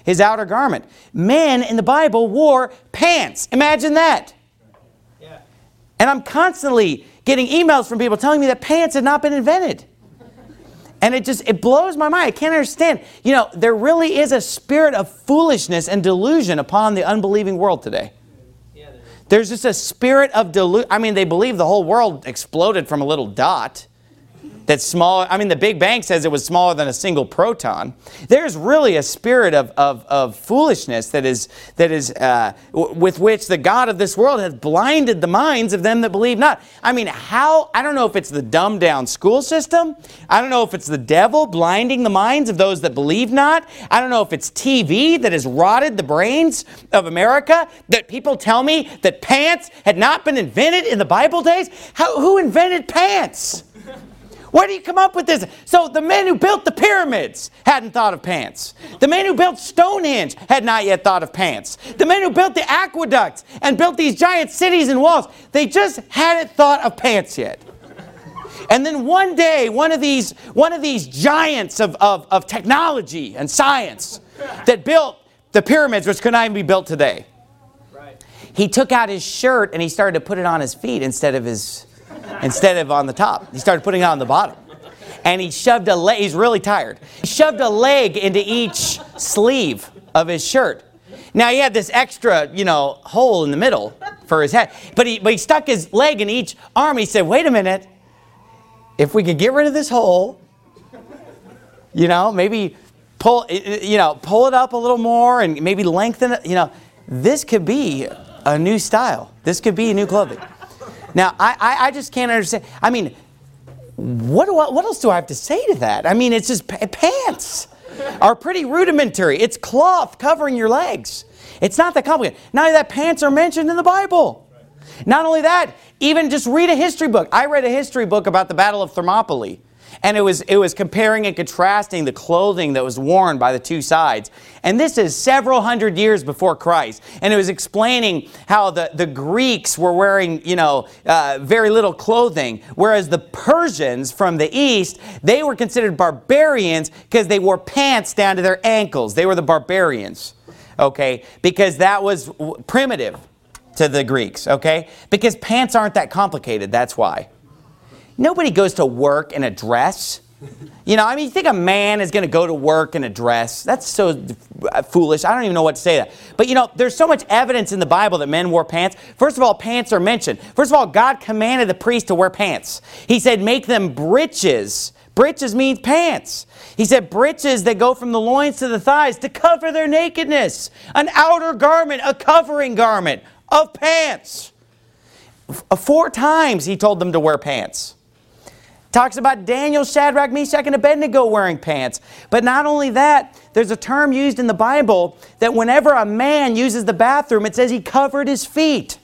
his outer garment. Men in the Bible wore pants. Imagine that. Yeah. And I'm constantly getting emails from people telling me that pants had not been invented. And it just, it blows my mind. I can't understand. You know, there really is a spirit of foolishness and delusion upon the unbelieving world today. Yeah, there is. There's just a spirit of delusion. I mean, they believe the whole world exploded from a little dot. That's small. I mean, the Big Bang says it was smaller than a single proton. There's really a spirit of, of, of foolishness that is, that is uh, w- with which the God of this world has blinded the minds of them that believe not. I mean, how, I don't know if it's the dumbed down school system. I don't know if it's the devil blinding the minds of those that believe not. I don't know if it's T V that has rotted the brains of America, that people tell me that pants had not been invented in the Bible days. How, who invented pants? Where do you come up with this? So the men who built the pyramids hadn't thought of pants. The men who built Stonehenge had not yet thought of pants. The men who built the aqueducts and built these giant cities and walls, they just hadn't thought of pants yet. And then one day, one of these, one of these giants of, of, of technology and science that built the pyramids, which could not even be built today, Right. he took out his shirt and he started to put it on his feet instead of his... Instead of on the top. He started putting it on the bottom. And he shoved a leg, he's really tired. He shoved a leg into each sleeve of his shirt. Now he had this extra, you know, hole in the middle for his head. But he, but he stuck his leg in each arm. He said, wait a minute. If we could get rid of this hole, you know, maybe pull, you know, pull it up a little more and maybe lengthen it, you know, this could be a new style. This could be a new clothing. Now, I, I, I just can't understand. I mean, what, do I, what else do I have to say to that? I mean, it's just pa- pants are pretty rudimentary. It's cloth covering your legs. It's not that complicated. Not only that, pants are mentioned in the Bible. Not only that, even just read a history book. I read a history book about the Battle of Thermopylae. And it was, it was comparing and contrasting the clothing that was worn by the two sides. And this is several hundred years before Christ. And it was explaining how the, the Greeks were wearing, you know, uh, very little clothing. Whereas the Persians from the east, they were considered barbarians because they wore pants down to their ankles. They were the barbarians, okay? Because that was primitive to the Greeks, okay? Because pants aren't that complicated, that's why. Nobody goes to work in a dress. You know, I mean, you think a man is going to go to work in a dress? That's so foolish. I don't even know what to say to that. But, you know, there's so much evidence in the Bible that men wore pants. First of all, pants are mentioned. First of all, God commanded the priest to wear pants. He said, make them breeches. Breeches means pants. He said, breeches that go from the loins to the thighs to cover their nakedness. An outer garment, a covering garment of pants. Four times he told them to wear pants. Talks about Daniel, Shadrach, Meshach, and Abednego wearing pants. But not only that, there's a term used in the Bible that whenever a man uses the bathroom, it says he covered his feet.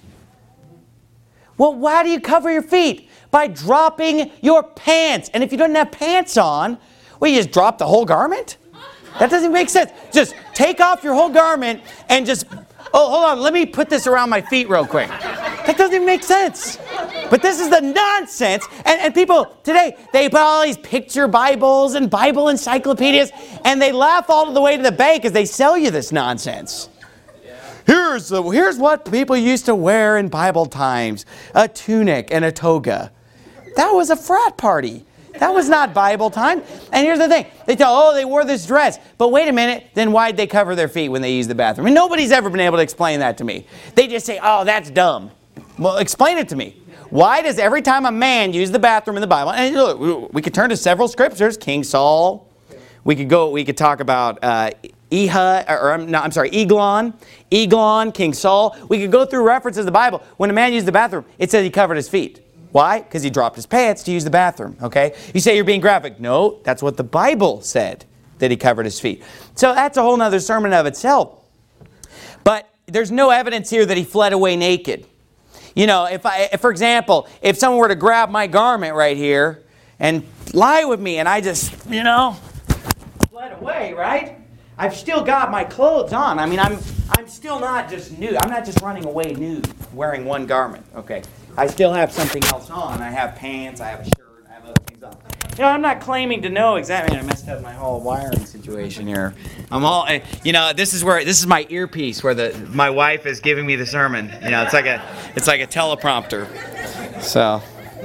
Well, why do you cover your feet? By dropping your pants. And if you don't have pants on, well, you just drop the whole garment? That doesn't make sense. Just take off your whole garment and just... Oh, hold on. Let me put this around my feet real quick. That doesn't even make sense. But this is the nonsense. And, and people today, they put all these picture Bibles and Bible encyclopedias, and they laugh all the way to the bank as they sell you this nonsense. Here's, the, here's what people used to wear in Bible times. A tunic and a toga. That was a frat party. That was not Bible time. And here's the thing. They tell, oh, they wore this dress. But wait a minute. Then why'd they cover their feet when they used the bathroom? And nobody's ever been able to explain that to me. They just say, oh, that's dumb. Well, explain it to me. Why does every time a man use the bathroom in the Bible, and look, we could turn to several scriptures, King Saul. We could go, we could talk about uh, Ehud, or, or no, I'm sorry, Eglon, Eglon, King Saul. We could go through references in the Bible. When a man used the bathroom, it says he covered his feet. Why? Because he dropped his pants to use the bathroom, okay? You say you're being graphic. No, that's what the Bible said, that he covered his feet. So that's a whole other sermon of itself. But there's no evidence here that he fled away naked. You know, if I, if, for example, if someone were to grab my garment right here and lie with me and I just, you know, fled away, right? I've still got my clothes on. I mean, I'm, I'm still not just nude. I'm not just running away nude, wearing one garment, okay? I still have something else on. I have pants, I have a shirt, I have other things on. You know, I'm not claiming to know exactly. I messed up my whole wiring situation here. I'm all, you know, this is where this is my earpiece where the my wife is giving me the sermon. You know, it's like a it's like a teleprompter. So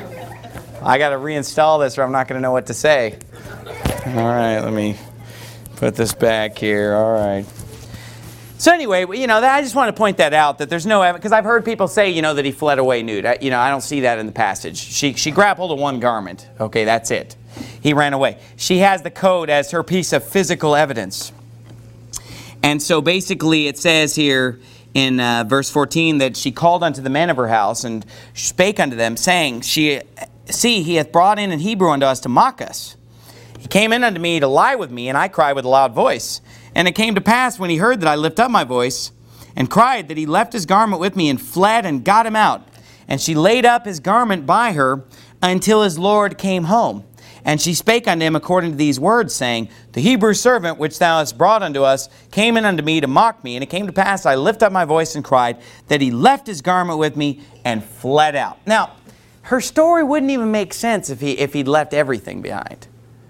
I got to reinstall this, or I'm not going to know what to say. All right, let me put this back here. All right. So anyway, you know, I just want to point that out, that there's no evidence, because I've heard people say, you know, that he fled away nude. I, you know, I don't see that in the passage. She, she grabbed hold of one garment. Okay, that's it. He ran away. She has the coat as her piece of physical evidence. And so basically it says here in uh, verse fourteen that she called unto the men of her house and spake unto them, saying, "She, see, he hath brought in an Hebrew unto us to mock us. He came in unto me to lie with me, and I cried with a loud voice. And it came to pass, when he heard that I lift up my voice and cried, that he left his garment with me and fled and got him out. And she laid up his garment by her until his Lord came home. And she spake unto him according to these words, saying, The Hebrew servant which thou hast brought unto us came in unto me to mock me. And it came to pass, I lift up my voice and cried, that he left his garment with me and fled out." Now, her story wouldn't even make sense if he if he'd left everything behind.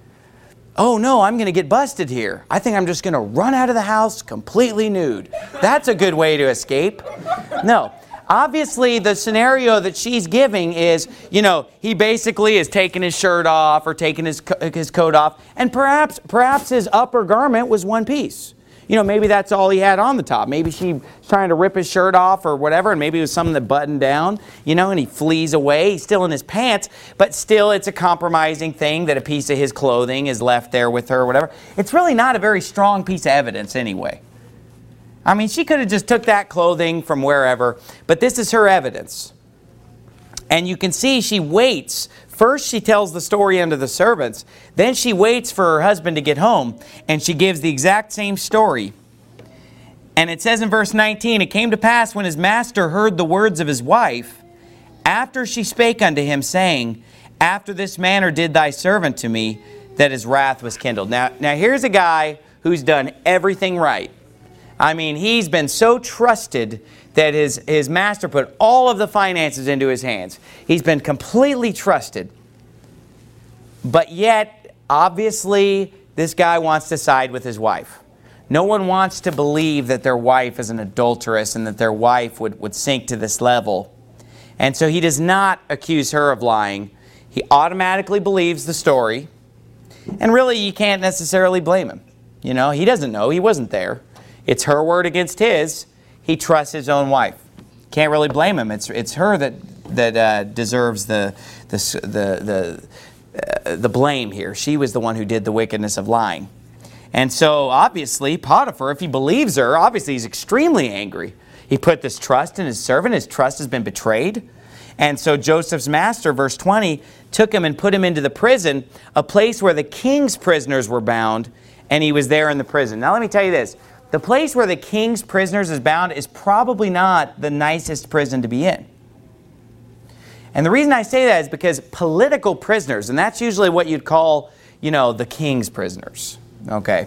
Oh no, I'm going to get busted here. I think I'm just going to run out of the house completely nude. That's a good way to escape. No. Obviously, the scenario that she's giving is, you know, he basically is taking his shirt off or taking his, co- his coat off, and perhaps, perhaps his upper garment was one piece. You know, maybe that's all he had on the top. Maybe she was trying to rip his shirt off or whatever, and maybe it was something that buttoned down, you know, and he flees away. He's still in his pants, but still it's a compromising thing that a piece of his clothing is left there with her or whatever. It's really not a very strong piece of evidence anyway. I mean, she could have just took that clothing from wherever, but this is her evidence. And you can see she waits. First, she tells the story unto the servants. Then she waits for her husband to get home, and she gives the exact same story. And it says in verse nineteen, "It came to pass when his master heard the words of his wife, after she spake unto him, saying, After this manner did thy servant to me, that his wrath was kindled." Now, now here's a guy who's done everything right. I mean, he's been so trusted that his, his master put all of the finances into his hands. He's been completely trusted. But yet, obviously, this guy wants to side with his wife. No one wants to believe that their wife is an adulteress and that their wife would, would sink to this level. And so he does not accuse her of lying. He automatically believes the story. And really, you can't necessarily blame him. You know, he doesn't know. He wasn't there. It's her word against his. He trusts his own wife. Can't really blame him. It's it's her that that uh, deserves the the the the, uh, the blame here. She was the one who did the wickedness of lying. And so obviously Potiphar, if he believes her, obviously he's extremely angry. He put this trust in his servant. His trust has been betrayed. And so Joseph's master, verse twenty, took him and put him into the prison, a place where the king's prisoners were bound, and he was there in the prison. Now let me tell you this. The place where the king's prisoners is bound is probably not the nicest prison to be in. And the reason I say that is because political prisoners, and that's usually what you'd call, you know, the king's prisoners, okay?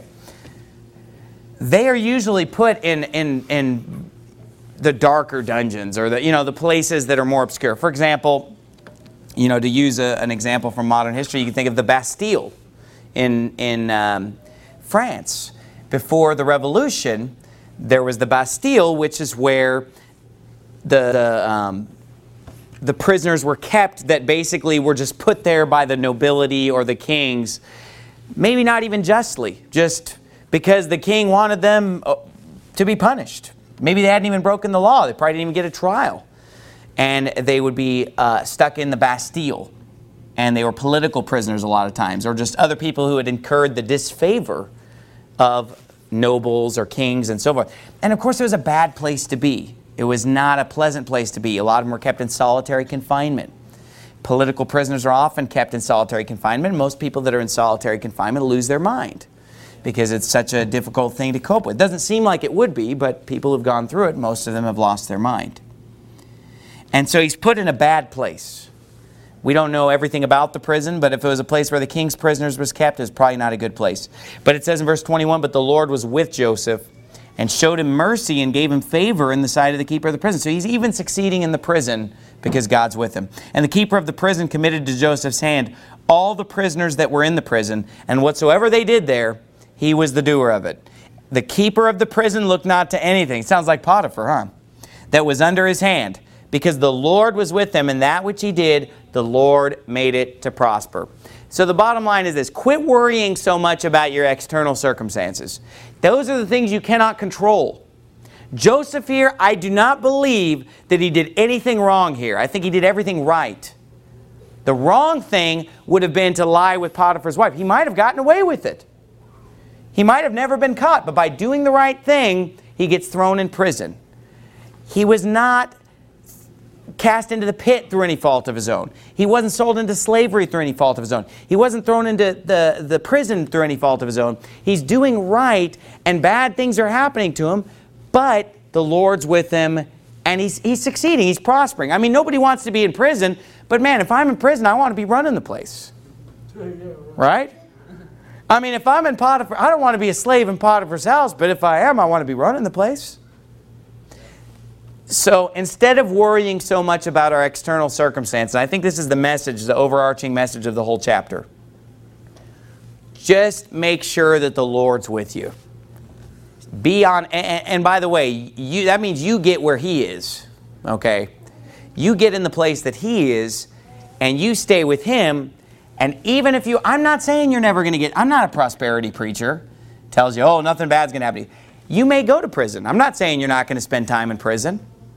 They are usually put in, in, in the darker dungeons, or the, you know, the places that are more obscure. For example, you know, to use a, an example from modern history, you can think of the Bastille in, in um, France. Before the Revolution, there was the Bastille, which is where the, the, um, the prisoners were kept that basically were just put there by the nobility or the kings, maybe not even justly, just because the king wanted them to be punished. Maybe they hadn't even broken the law. They probably didn't even get a trial. And they would be uh, stuck in the Bastille. And they were political prisoners a lot of times, or just other people who had incurred the disfavor of nobles or kings and so forth. And of course it was a bad place to be. It was not a pleasant place to be. A lot of them were kept in solitary confinement. Political prisoners are often kept in solitary confinement. Most people that are in solitary confinement lose their mind because it's such a difficult thing to cope with. It doesn't seem like it would be, but people who've gone through it, most of them have lost their mind. And so he's put in a bad place. We don't know everything about the prison, but if it was a place where the king's prisoners was kept, it's probably not a good place. But it says in verse twenty-one, "But the Lord was with Joseph and showed him mercy and gave him favor in the sight of the keeper of the prison." So he's even succeeding in the prison because God's with him. "And the keeper of the prison committed to Joseph's hand all the prisoners that were in the prison, and whatsoever they did there, he was the doer of it. The keeper of the prison looked not to anything. Sounds like Potiphar, huh? That was under his hand, because the Lord was with him, and that which he did, the Lord made it to prosper. So the bottom line is this: quit worrying so much about your external circumstances. Those are the things you cannot control. Joseph here, I do not believe that he did anything wrong here. I think he did everything right. The wrong thing would have been to lie with Potiphar's wife. He might have gotten away with it. He might have never been caught, but by doing the right thing, he gets thrown in prison. He was not cast into the pit through any fault of his own. He wasn't sold into slavery through any fault of his own. He wasn't thrown into the, the prison through any fault of his own. He's doing right, and bad things are happening to him, but the Lord's with him, and he's, he's succeeding. He's prospering. I mean, nobody wants to be in prison, but man, if I'm in prison, I want to be running the place. Right? I mean, if I'm in Potiphar, I don't want to be a slave in Potiphar's house, but if I am, I want to be running the place. So instead of worrying so much about our external circumstances, I think this is the message, the overarching message of the whole chapter. Just make sure that the Lord's with you. Be on, and, and by the way, you, that means you get where He is, okay? You get in the place that He is, and you stay with Him. And even if you, I'm not saying you're never going to get, I'm not a prosperity preacher. Tells you, oh, nothing bad's going to happen to you. You may go to prison. I'm not saying you're not going to spend time in prison.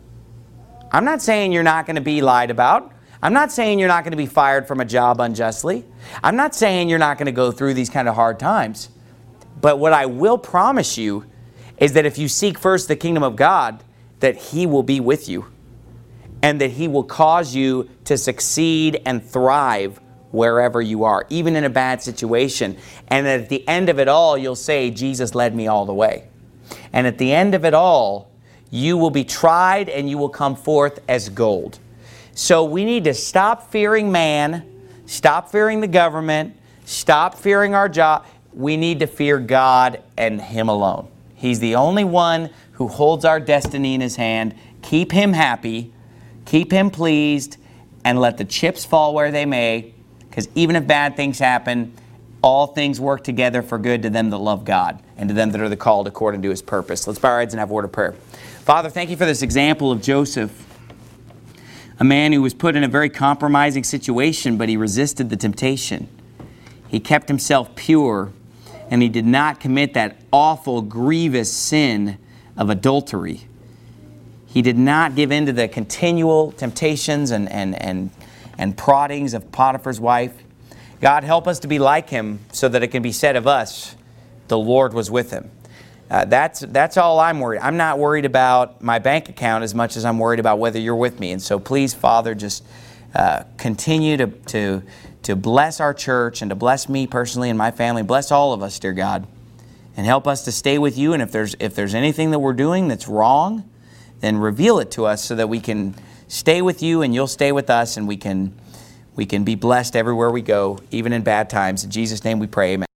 I'm not saying you're not going to be lied about. I'm not saying you're not going to be fired from a job unjustly. I'm not saying you're not going to go through these kind of hard times. But what I will promise you is that if you seek first the kingdom of God, that He will be with you. And that He will cause you to succeed and thrive wherever you are, even in a bad situation. And that at the end of it all, you'll say, Jesus led me all the way. And at the end of it all, you will be tried and you will come forth as gold. So we need to stop fearing man, stop fearing the government, stop fearing our job. We need to fear God and Him alone. He's the only one who holds our destiny in His hand. Keep Him happy, keep Him pleased, and let the chips fall where they may. Because even if bad things happen, all things work together for good to them that love God and to them that are the called according to His purpose. Let's bow our heads and have a word of prayer. Father, thank You for this example of Joseph, a man who was put in a very compromising situation, but he resisted the temptation. He kept himself pure, and he did not commit that awful, grievous sin of adultery. He did not give in to the continual temptations and, and, and, and proddings of Potiphar's wife. God, help us to be like him so that it can be said of us, the Lord was with him. Uh, that's, that's all I'm worried. I'm not worried about my bank account as much as I'm worried about whether You're with me. And so please, Father, just uh, continue to, to, to bless our church and to bless me personally and my family. Bless all of us, dear God. And help us to stay with You. And if there's, if there's anything that we're doing that's wrong, then reveal it to us so that we can stay with You and You'll stay with us, and we can, we can be blessed everywhere we go, even in bad times. In Jesus' name we pray, amen.